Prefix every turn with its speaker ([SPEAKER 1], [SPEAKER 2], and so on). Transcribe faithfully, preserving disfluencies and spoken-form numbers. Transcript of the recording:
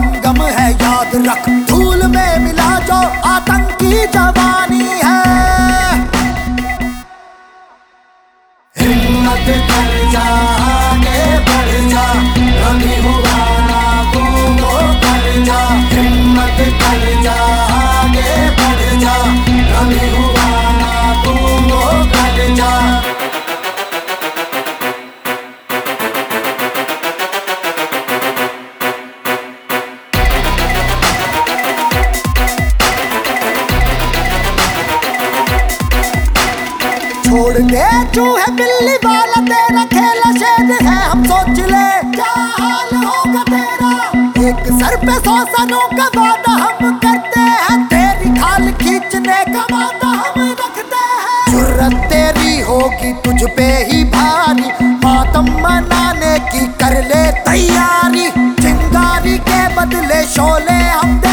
[SPEAKER 1] संगम है याद रख, धूल में मिला जो आतंकी जवानी है। हिम्मत कर जा, आगे बढ़ जा, कभी हुआ ना तू वो कर जा। हिम्मत कर जा, आगे बढ़ जा, कभी हुआ ना तू वो कर जा। छोड़ दे चूहे बिल्ली वाला तेरा खेल शेर है, हम सोच ले क्या हाल होगा तेरा। एक सर पे सौ सनों का वादा हम करते हैं, तेरी खाल खींचने का वादा हम रखते हैं। जुर्रत तेरी होगी तुझ पे ही भारी, मातम मनाने की कर ले तैयारी। चिंगारी के बदले शोले हम दे